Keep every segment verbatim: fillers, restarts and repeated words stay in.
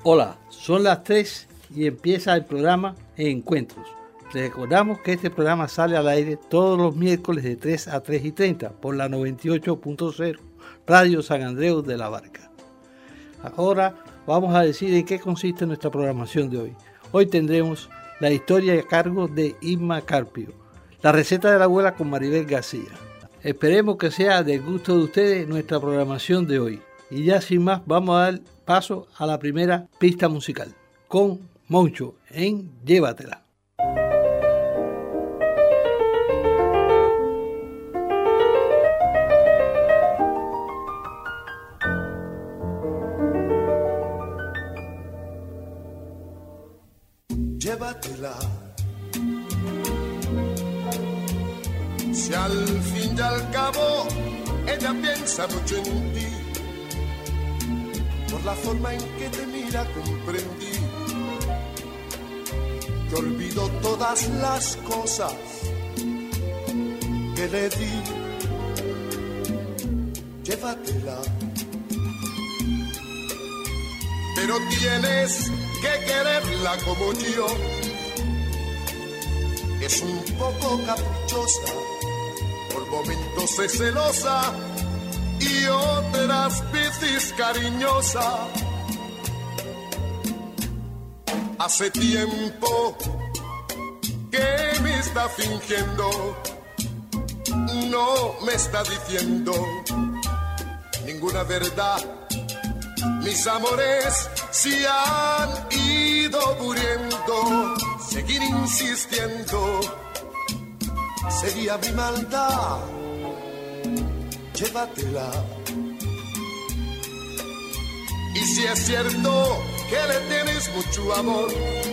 Hola, son las tres y empieza el programa Encuentros. Les recordamos que este programa sale al aire todos los miércoles de tres a tres y treinta por la noventa y ocho punto cero Radio San Andreu de la Barca. Ahora vamos a decir en qué consiste nuestra programación de hoy. Hoy tendremos la historia a cargo de Isma Carpio, la receta de la abuela con Maribel García. Esperemos que sea del gusto de ustedes nuestra programación de hoy. Y ya sin más vamos a dar paso a la primera pista musical con Moncho en Llévatela. Llévatela. Si al fin y al cabo ella piensa mucho en ti, por la forma en que te mira comprendí que olvido todas las cosas que le di. Llévatela. Pero tienes que quererla como yo. Es un poco caprichosa, por momentos es celosa y otras veces cariñosa. Hace tiempo que me está fingiendo, no me está diciendo ninguna verdad. Mis amores se han ido muriendo. Seguir insistiendo sería mi maldad. Llévatela. Y si es cierto que le tienes mucho amor,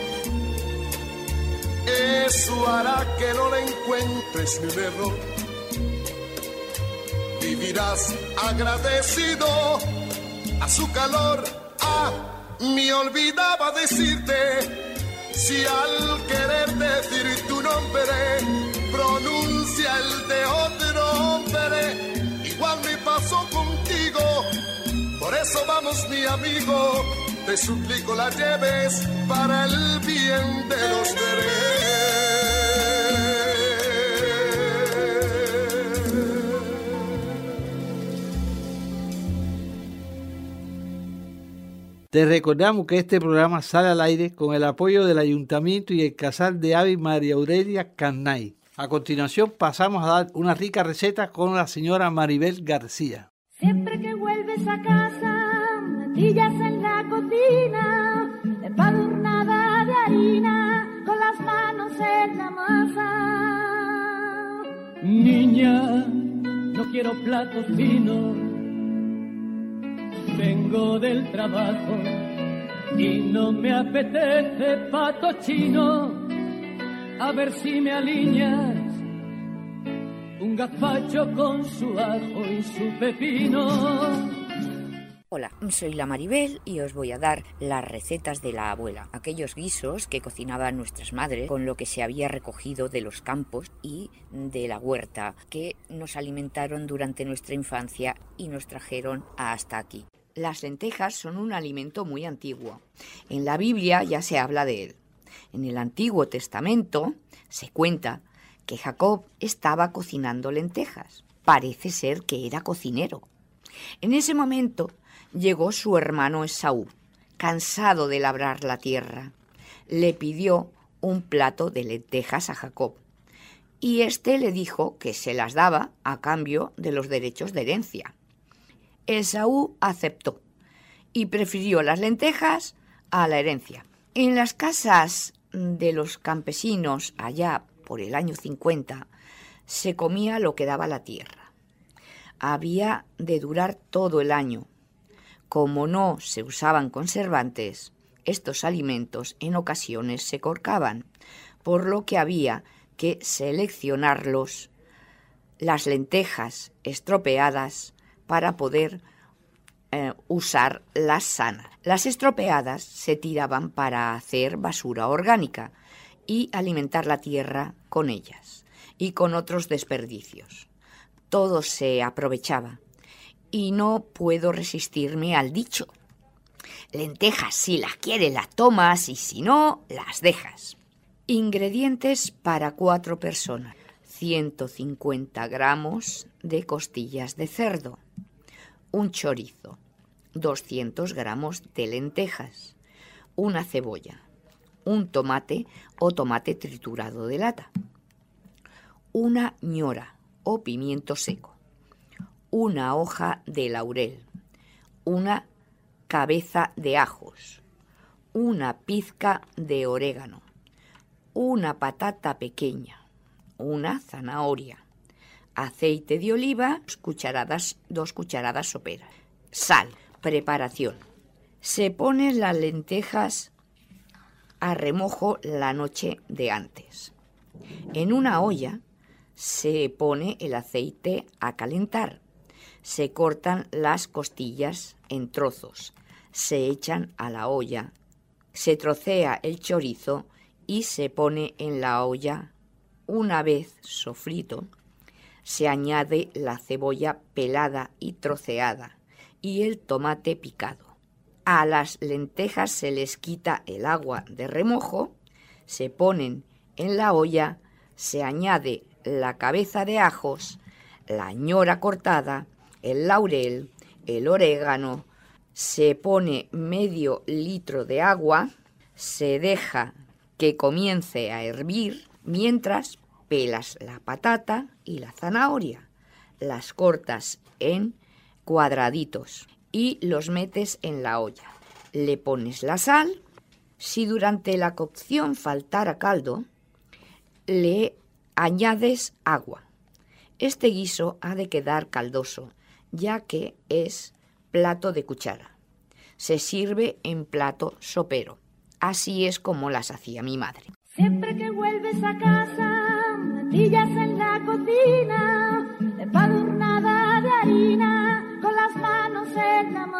eso hará que no le encuentres ni un error. Vivirás agradecido a su calor. Ah, me olvidaba decirte, si al querer decir tu nombre pronuncia el de otro hombre, igual me pasó contigo. Por eso vamos, mi amigo, te suplico la lleves para el bien de los tres. Te recordamos que este programa sale al aire con el apoyo del Ayuntamiento y el Casal de Ave María Aurelia Carnay. A continuación pasamos a dar una rica receta con la señora Maribel García. Siempre que vuelves a casa, matillas en la cocina, empadurnada de harina, con las manos en la masa. Niña, no quiero platos finos, vengo del trabajo y no me apetece pato chino. A ver si me alineas un gazpacho con su ajo y su pepino. Hola, soy la Maribel y os voy a dar las recetas de la abuela, aquellos guisos que cocinaban nuestras madres con lo que se había recogido de los campos y de la huerta, que nos alimentaron durante nuestra infancia y nos trajeron hasta aquí. Las lentejas son un alimento muy antiguo. En la Biblia ya se habla de él. En el Antiguo Testamento se cuenta que Jacob estaba cocinando lentejas. Parece ser que era cocinero. En ese momento llegó su hermano Esaú, cansado de labrar la tierra. Le pidió un plato de lentejas a Jacob y éste le dijo que se las daba a cambio de los derechos de herencia. Esaú aceptó y prefirió las lentejas a la herencia. En las casas de los campesinos, allá por el año cincuenta, se comía lo que daba la tierra. Había de durar todo el año. Como no se usaban conservantes, estos alimentos en ocasiones se corcaban, por lo que había que seleccionarlos, las lentejas estropeadas, para poder eh, usar las sanas. Las estropeadas se tiraban para hacer basura orgánica y alimentar la tierra con ellas y con otros desperdicios. Todo se aprovechaba y no puedo resistirme al dicho. Lentejas, si las quieres las tomas y si no, las dejas. Ingredientes para cuatro personas. ciento cincuenta gramos de costillas de cerdo, un chorizo, doscientos gramos de lentejas, una cebolla, un tomate o tomate triturado de lata, una ñora o pimiento seco, una hoja de laurel, una cabeza de ajos, una pizca de orégano, una patata pequeña, una zanahoria, aceite de oliva, dos cucharadas, dos cucharadas soperas, sal. Preparación. Se ponen las lentejas a remojo la noche de antes. En una olla se pone el aceite a calentar. Se cortan las costillas en trozos. Se echan a la olla. Se trocea el chorizo y se pone en la olla. Una vez sofrito, se añade la cebolla pelada y troceada y el tomate picado. A las lentejas se les quita el agua de remojo, se ponen en la olla, se añade la cabeza de ajos, la ñora cortada, el laurel, el orégano, se pone medio litro de agua, se deja que comience a hervir, mientras pelas la patata y la zanahoria, las cortas en cuadraditos y los metes en la olla. Le pones la sal. Si durante la cocción faltara caldo, le añades agua. Este guiso ha de quedar caldoso, ya que es plato de cuchara. Se sirve en plato sopero. Así es como las hacía mi madre. Siempre que vuelves a casa, natillas en la cocina, empadurnada de harina, con las manos en la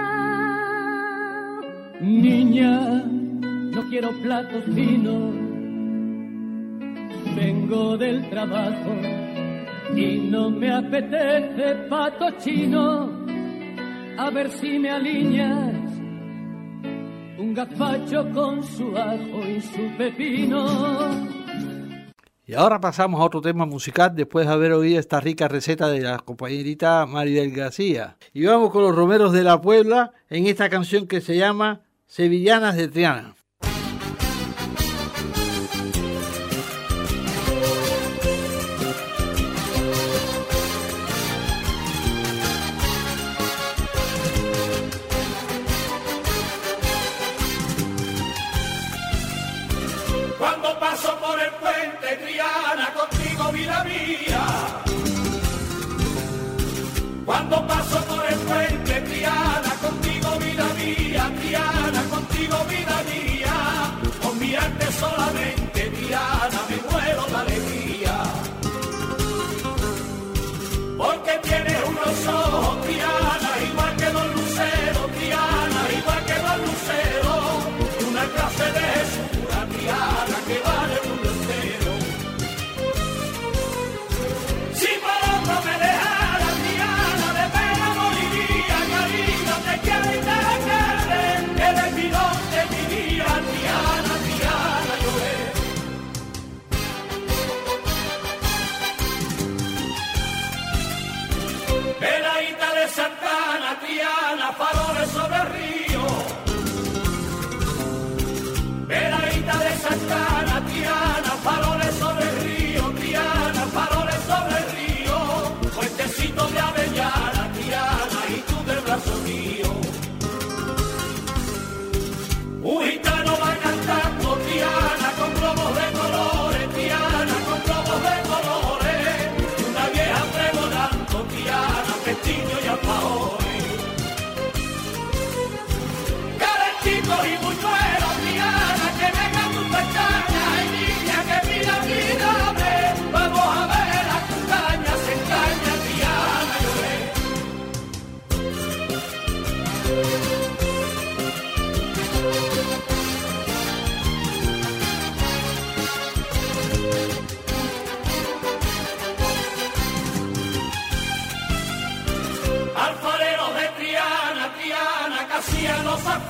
masa. Niña, no quiero platos finos, vengo del trabajo y no me apetece pato chino, a ver si me alineas un gazpacho con su ajo y su pepino. Y ahora pasamos a otro tema musical después de haber oído esta rica receta de la compañerita Maribel García. Y vamos con los Romeros de la Puebla en esta canción que se llama Sevillanas de Triana. Cuando paso por el puente Triana, contigo vida mía. Cuando paso por el puente Triana, contigo vida mía. Triana, contigo vida mía.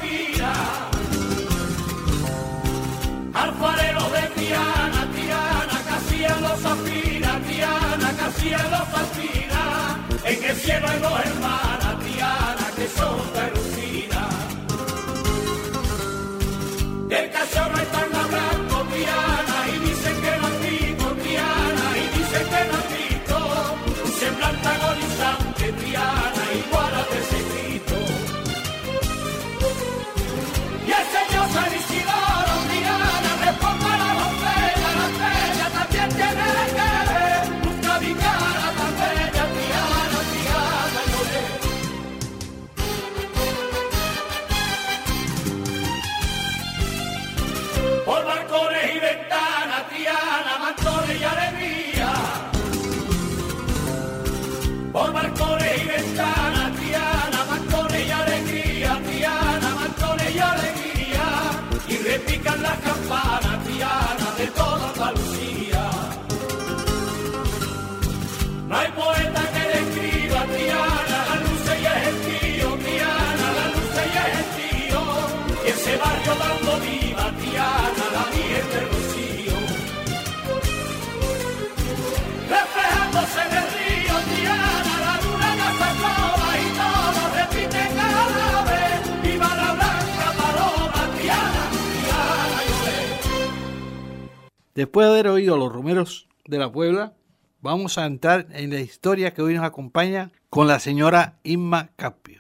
Zafira, alfarero de Triana, Triana, casi en los Zafira, Triana, casi en los Zafira, en el cielo hay dos hermanas, Triana, que son de Lucina. El cachorro está en la blanco, Triana, y dicen que no han visto, Triana, y dicen que no han visto, un semblante agonizante, Triana, igual a ese grito. Y el señor San Isidoro, Triana, responde a la botella, la bella también tiene que ver, nunca vi cara tan bella, Triana, Triana, lloré. Por balcones y ventanas, Triana, mantones y alegría. Por balcones y ventanas, Triana, mantones y alegría, Triana, mantones y alegría. Y repican las campanas, Triana, de toda Andalucía. No hay poeta que describa, Triana, la luz y el gentío, Triana, la luz y el gentío. Y ese barrio dando viva, Triana, la Virgen del Rocío. Reflejándose en el río, Triana, la luna gasta toda y todos repiten a la vez. Viva la blanca paloma, Triana, Triana, lloré. Después de haber oído a los romeros de la Puebla, vamos a entrar en la historia que hoy nos acompaña con la señora Inma Capio.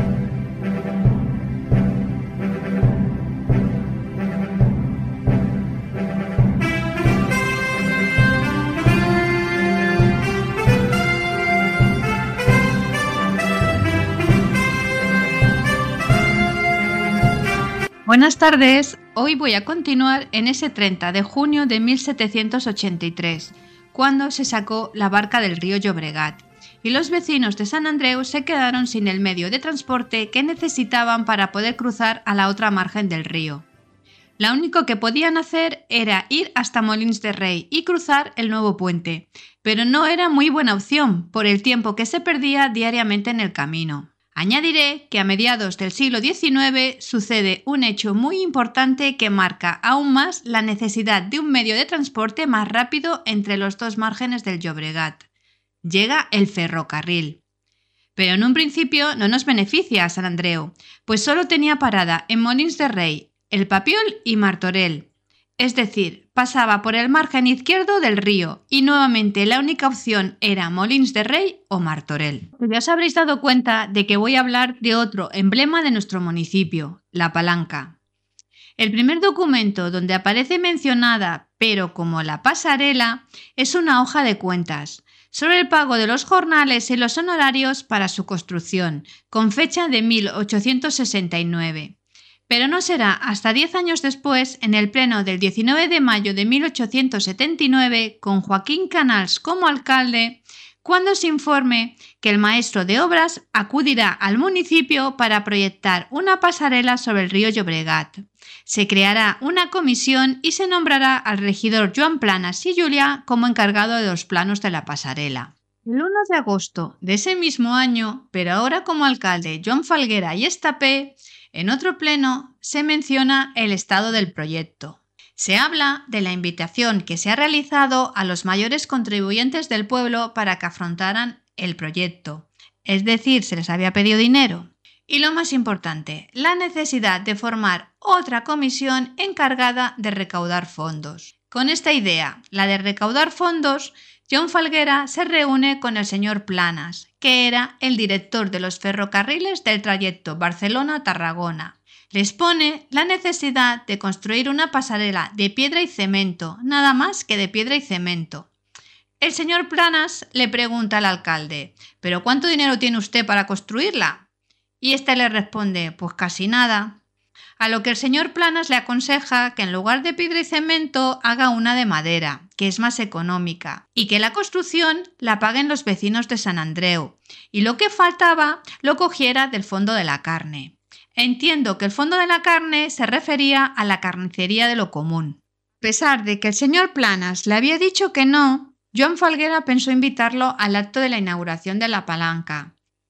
Buenas tardes, hoy voy a continuar en ese treinta de junio de mil setecientos ochenta y tres, cuando se sacó la barca del río Llobregat, y los vecinos de Sant Andreu se quedaron sin el medio de transporte que necesitaban para poder cruzar a la otra margen del río. Lo único que podían hacer era ir hasta Molins de Rei y cruzar el nuevo puente, pero no era muy buena opción por el tiempo que se perdía diariamente en el camino. Añadiré que a mediados del siglo diecinueve sucede un hecho muy importante que marca aún más la necesidad de un medio de transporte más rápido entre los dos márgenes del Llobregat. Llega el ferrocarril. Pero en un principio no nos beneficia a Sant Andreu, pues solo tenía parada en Molins de Rei, El Papiol y Martorell. Es decir, pasaba por el margen izquierdo del río y nuevamente la única opción era Molins de Rei o Martorell. Ya os habréis dado cuenta de que voy a hablar de otro emblema de nuestro municipio, la palanca. El primer documento donde aparece mencionada, pero como la pasarela, es una hoja de cuentas sobre el pago de los jornales y los honorarios para su construcción, con fecha de mil ochocientos sesenta y nueve. Pero no será hasta diez años después, en el pleno del diecinueve de mayo de mil ochocientos setenta y nueve, con Joaquín Canals como alcalde, cuando se informe que el maestro de obras acudirá al municipio para proyectar una pasarela sobre el río Llobregat. Se creará una comisión y se nombrará al regidor Joan Planas i Julià como encargado de los planos de la pasarela. El uno de agosto de ese mismo año, pero ahora como alcalde Joan Falguera y Estapé, en otro pleno se menciona el estado del proyecto. Se habla de la invitación que se ha realizado a los mayores contribuyentes del pueblo para que afrontaran el proyecto, es decir, se les había pedido dinero. Y lo más importante, la necesidad de formar otra comisión encargada de recaudar fondos. Con esta idea, la de recaudar fondos, Joan Falguera se reúne con el señor Planas, que era el director de los ferrocarriles del trayecto Barcelona-Tarragona. Les pone la necesidad de construir una pasarela de piedra y cemento, nada más que de piedra y cemento. El señor Planas le pregunta al alcalde, ¿pero cuánto dinero tiene usted para construirla? Y éste le responde, pues casi nada. A lo que el señor Planas le aconseja que en lugar de piedra y cemento haga una de madera, que es más económica, y que la construcción la paguen los vecinos de Sant Andreu, y lo que faltaba lo cogiera del fondo de la carne. Entiendo que el fondo de la carne se refería a la carnicería de lo común. A pesar de que el señor Planas le había dicho que no, Joan Falguera pensó invitarlo al acto de la inauguración de la palanca.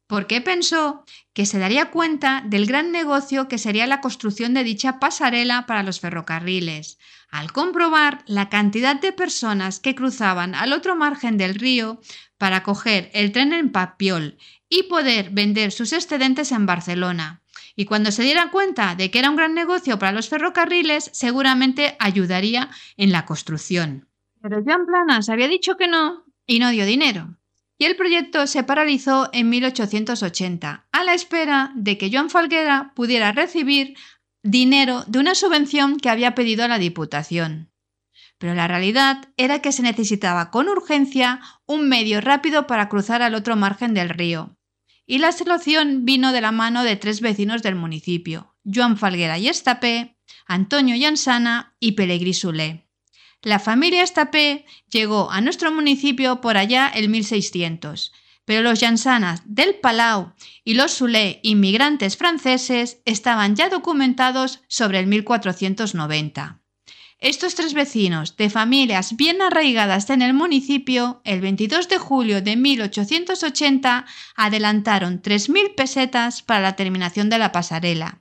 porque pensó que se daría cuenta del gran negocio que sería la construcción de dicha pasarela para los ferrocarriles, al comprobar la cantidad de personas que cruzaban al otro margen del río para coger el tren en Papiol y poder vender sus excedentes en Barcelona. Y cuando se diera cuenta de que era un gran negocio para los ferrocarriles, seguramente ayudaría en la construcción. Pero Joan Planas había dicho que no y no dio dinero. Y el proyecto se paralizó en mil ochocientos ochenta, a la espera de que Joan Falguera pudiera recibir dinero de una subvención que había pedido a la Diputación. Pero la realidad era que se necesitaba con urgencia un medio rápido para cruzar al otro margen del río. Y la solución vino de la mano de tres vecinos del municipio, Joan Falguera y Estapé, Antonio Llansana y Pelegrí Solé. La familia Estapé llegó a nuestro municipio por allá en mil seiscientos, pero los Llansanas del Palau y los Solé, inmigrantes franceses, estaban ya documentados sobre el mil cuatrocientos noventa. Estos tres vecinos de familias bien arraigadas en el municipio, el veintidós de julio de mil ochocientos ochenta, adelantaron tres mil pesetas para la terminación de la pasarela.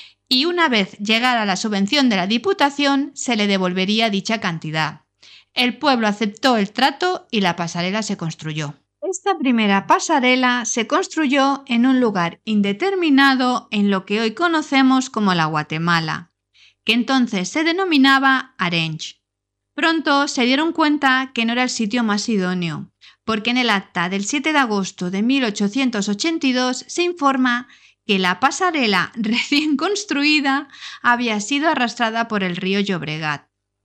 Y una vez llegara la subvención de la Diputación, se le devolvería dicha cantidad. El pueblo aceptó el trato y la pasarela se construyó. Esta primera pasarela se construyó en un lugar indeterminado en lo que hoy conocemos como la Guatemala, que entonces se denominaba Arenys. Pronto se dieron cuenta que no era el sitio más idóneo, porque en el acta del siete de agosto de mil ochocientos ochenta y dos se informa que la pasarela recién construida había sido arrastrada por el río Llobregat.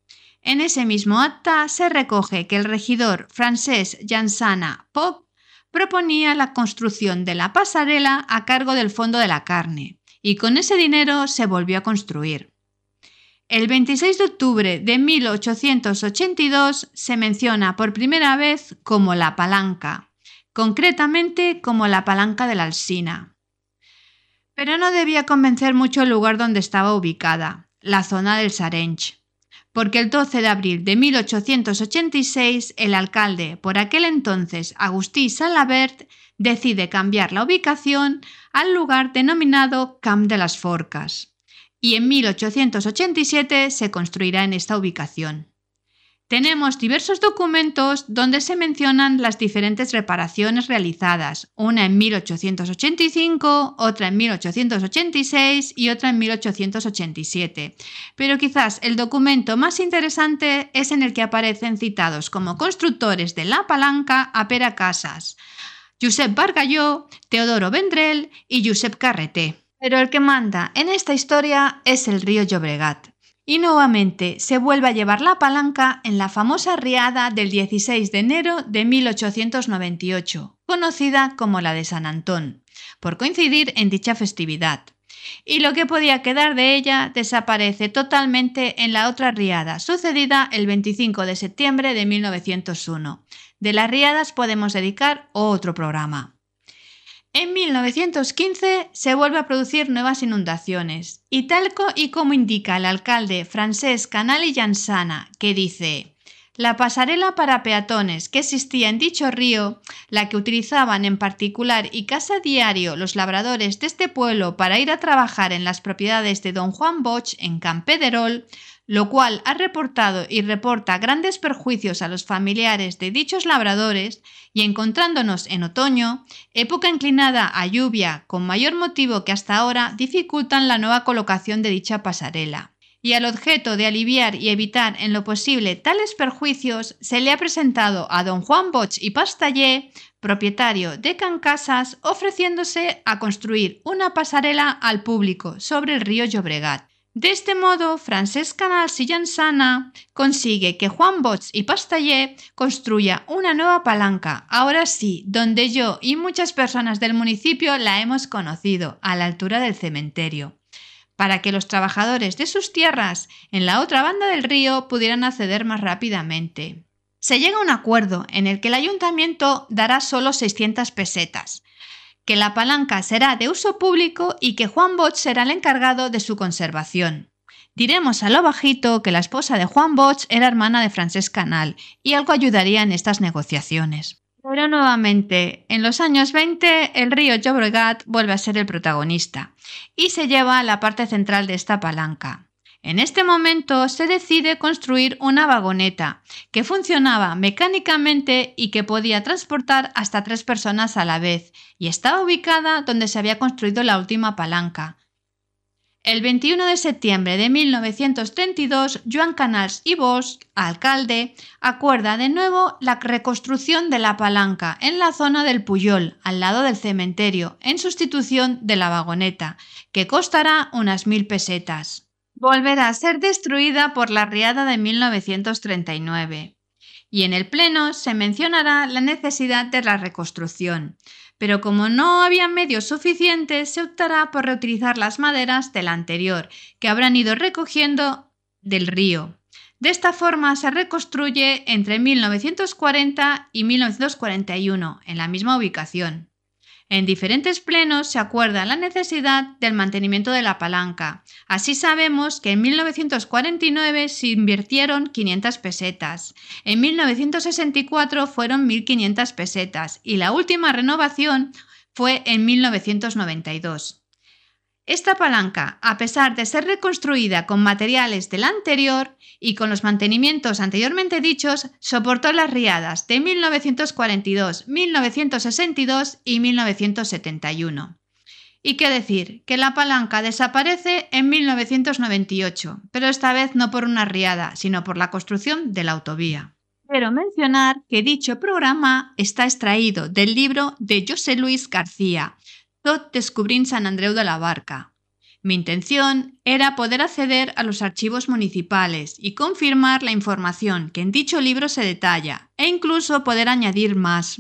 En ese mismo acta se recoge que el regidor Francesc Llansana Poch proponía la construcción de la pasarela a cargo del Fondo de la Carne, y con ese dinero se volvió a construir. El veintiséis de octubre de mil ochocientos ochenta y dos se menciona por primera vez como la palanca, concretamente como la palanca de la Alsina. Pero no debía convencer mucho el lugar donde estaba ubicada, la zona del Sarenys, porque el doce de abril de mil ochocientos ochenta y seis el alcalde, por aquel entonces Agustí Salabert, decide cambiar la ubicación al lugar denominado Camp de las Forcas, y en mil ochocientos ochenta y siete se construirá en esta ubicación. Tenemos diversos documentos donde se mencionan las diferentes reparaciones realizadas, una en mil ochocientos ochenta y cinco, otra en mil ochocientos ochenta y seis y otra en mil ochocientos ochenta y siete. Pero quizás el documento más interesante es en el que aparecen citados como constructores de la palanca a Pere Casas, Josep Bargalló, Teodoro Vendrell y Josep Carreté. Pero el que manda en esta historia es el río Llobregat. Y nuevamente se vuelve a llevar la palanca en la famosa riada del dieciséis de enero de mil ochocientos noventa y ocho, conocida como la de San Antón, por coincidir en dicha festividad. Y lo que podía quedar de ella desaparece totalmente en la otra riada, sucedida el veinticinco de septiembre de mil novecientos uno. De las riadas podemos dedicar otro programa. En mil novecientos quince se vuelve a producir nuevas inundaciones y tal y como indica el alcalde Francesc Canal y Llansana, que dice: la pasarela para peatones que existía en dicho río, la que utilizaban en particular y casi a diario los labradores de este pueblo para ir a trabajar en las propiedades de don Juan Bosch en Campederol, lo cual ha reportado y reporta grandes perjuicios a los familiares de dichos labradores, y encontrándonos en otoño, época inclinada a lluvia con mayor motivo que hasta ahora, dificultan la nueva colocación de dicha pasarela. Y al objeto de aliviar y evitar en lo posible tales perjuicios, se le ha presentado a don Juan Bosch y Pastallé, propietario de Can Casas, ofreciéndose a construir una pasarela al público sobre el río Llobregat. De este modo, Francesc Canals y Llansana consigue que Juan Bosch y Pastallé construya una nueva palanca, ahora sí, donde yo y muchas personas del municipio la hemos conocido, a la altura del cementerio, para que los trabajadores de sus tierras en la otra banda del río pudieran acceder más rápidamente. Se llega a un acuerdo en el que el ayuntamiento dará solo seiscientas pesetas, que la palanca será de uso público y que Juan Bosch será el encargado de su conservación. Diremos a lo bajito que la esposa de Juan Bosch era hermana de Francesc Canal y algo ayudaría en estas negociaciones. Pero nuevamente, en los años veinte, el río Llobregat vuelve a ser el protagonista y se lleva la parte central de esta palanca. En este momento se decide construir una vagoneta que funcionaba mecánicamente y que podía transportar hasta tres personas a la vez y estaba ubicada donde se había construido la última palanca. El veintiuno de septiembre de mil novecientos treinta y dos, Joan Canals i Bosch, alcalde, acuerda de nuevo la reconstrucción de la palanca en la zona del Puyol, al lado del cementerio, en sustitución de la vagoneta, que costará unas mil pesetas. Volverá a ser destruida por la riada de mil novecientos treinta y nueve. Y en el pleno se mencionará la necesidad de la reconstrucción. Pero como no había medios suficientes, se optará por reutilizar las maderas de la anterior, que habrán ido recogiendo del río. De esta forma se reconstruye entre mil novecientos cuarenta y mil novecientos cuarenta y uno, en la misma ubicación. En diferentes plenos se acuerda la necesidad del mantenimiento de la palanca. Así sabemos que en mil novecientos cuarenta y nueve se invirtieron quinientas pesetas, en mil novecientos sesenta y cuatro fueron mil quinientas pesetas y la última renovación fue en mil novecientos noventa y dos. Esta palanca, a pesar de ser reconstruida con materiales de la anterior y con los mantenimientos anteriormente dichos, soportó las riadas de mil novecientos cuarenta y dos, mil novecientos sesenta y dos y mil novecientos setenta y uno. Y qué decir, que la palanca desaparece en mil novecientos noventa y ocho, pero esta vez no por una riada, sino por la construcción de la autovía. Quiero mencionar que dicho programa está extraído del libro de José Luis García, Tot descubrint Sant Andreu de la Barca. Mi intención era poder acceder a los archivos municipales y confirmar la información que en dicho libro se detalla, e incluso poder añadir más.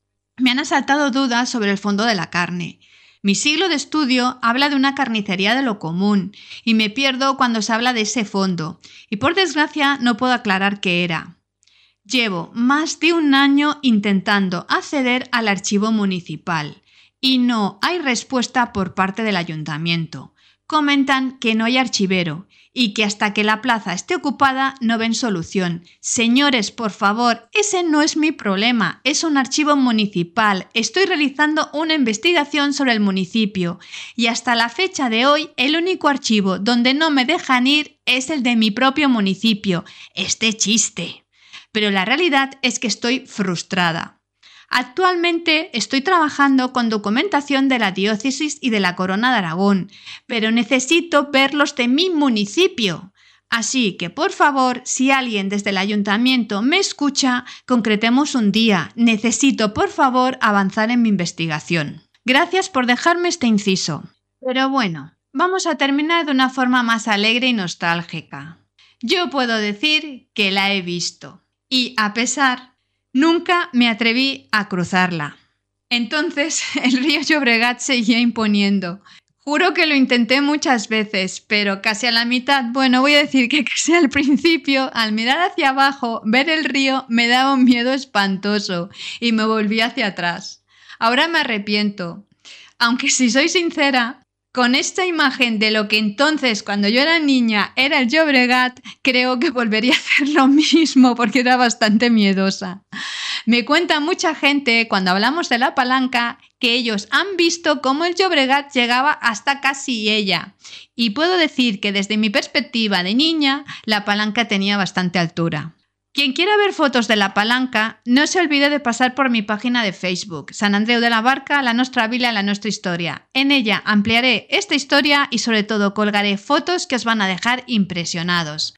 Me han asaltado dudas sobre el fondo de la carne. Mi siglo de estudio habla de una carnicería de lo común, y me pierdo cuando se habla de ese fondo, y por desgracia no puedo aclarar qué era. Llevo más de un año intentando acceder al archivo municipal, y no hay respuesta por parte del ayuntamiento. Comentan que no hay archivero y que hasta que la plaza esté ocupada no ven solución. Señores, por favor, ese no es mi problema, es un archivo municipal. Estoy realizando una investigación sobre el municipio y hasta la fecha de hoy el único archivo donde no me dejan ir es el de mi propio municipio. Este chiste. Pero la realidad es que estoy frustrada. Actualmente estoy trabajando con documentación de la diócesis y de la Corona de Aragón, pero necesito ver los de mi municipio. Así que, por favor, si alguien desde el ayuntamiento me escucha, concretemos un día. Necesito, por favor, avanzar en mi investigación. Gracias por dejarme este inciso. Pero bueno, vamos a terminar de una forma más alegre y nostálgica. Yo puedo decir que la he visto y, a pesar, nunca me atreví a cruzarla. Entonces el río Llobregat seguía imponiendo. Juro que lo intenté muchas veces, pero casi a la mitad, bueno, voy a decir que casi al principio, al mirar hacia abajo, ver el río me daba un miedo espantoso y me volví hacia atrás. Ahora me arrepiento. Aunque si soy sincera, con esta imagen de lo que entonces, cuando yo era niña, era el Llobregat, creo que volvería a hacer lo mismo porque era bastante miedosa. Me cuenta mucha gente, cuando hablamos de la palanca, que ellos han visto cómo el Llobregat llegaba hasta casi ella. Y puedo decir que desde mi perspectiva de niña, la palanca tenía bastante altura. Quien quiera ver fotos de la palanca, no se olvide de pasar por mi página de Facebook, Sant Andreu de la Barca, la nostra vila, la nuestra historia. En ella ampliaré esta historia y sobre todo colgaré fotos que os van a dejar impresionados.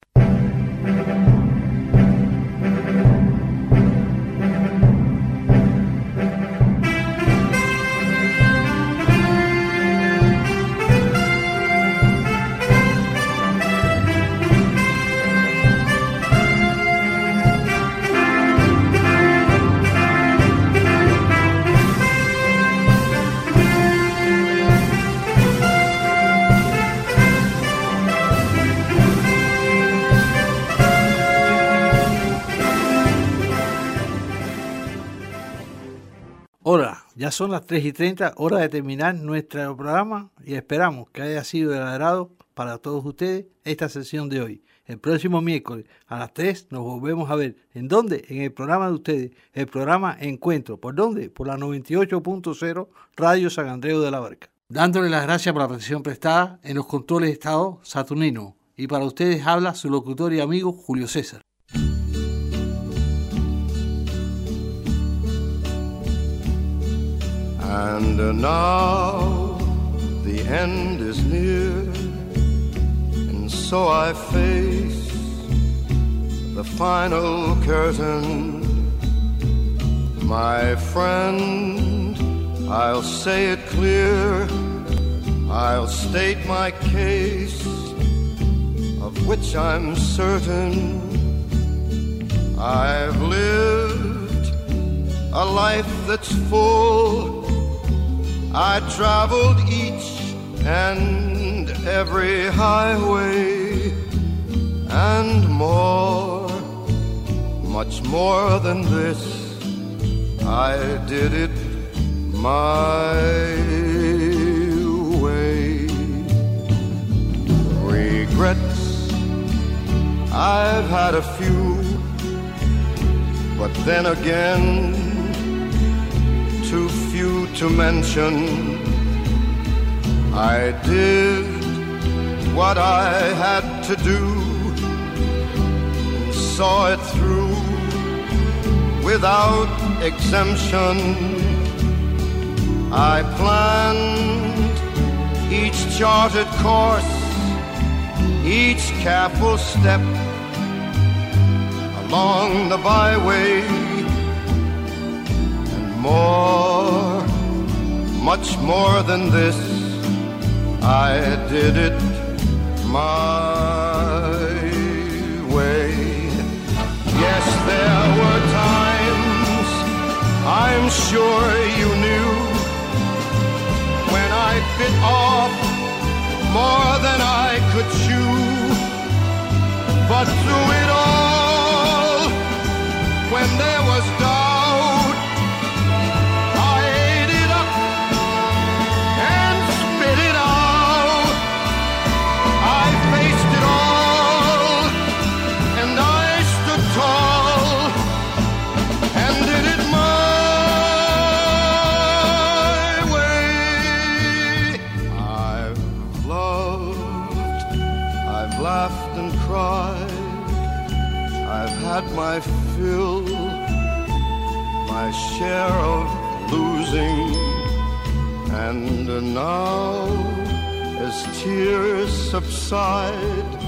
Hola, ya son las tres y treinta, hora de terminar nuestro programa y esperamos que haya sido de agrado para todos ustedes esta sesión de hoy. El próximo miércoles a las tres nos volvemos a ver. ¿En dónde? En el programa de ustedes, el programa Encuentro. ¿Por dónde? Por la noventa y ocho punto cero Radio San Andreu de la Barca. Dándole las gracias por la atención prestada en los controles de estado Saturnino. Y para ustedes habla su locutor y amigo Julio César. And uh, now the end is near, and so I face the final curtain. My friend, I'll say it clear, I'll state my case, of which I'm certain. I've lived a life that's full. I traveled each and every highway, and more, much more than this, I did it my way. Regrets, I've had a few, but then again, too few to mention. I did what I had to do, and saw it through without exemption. I planned each charted course, each careful step along the byway, and more, much more than this, I did it my way. Yes, there were times, I'm sure you knew, when I bit off more than I could chew. But through it all, when there was doubt, I ate it up and spit it out. I faced it all, and I stood tall, and did it my way. I've loved, I've laughed and cried, I've had my fill, my share of losing, and now as tears subside,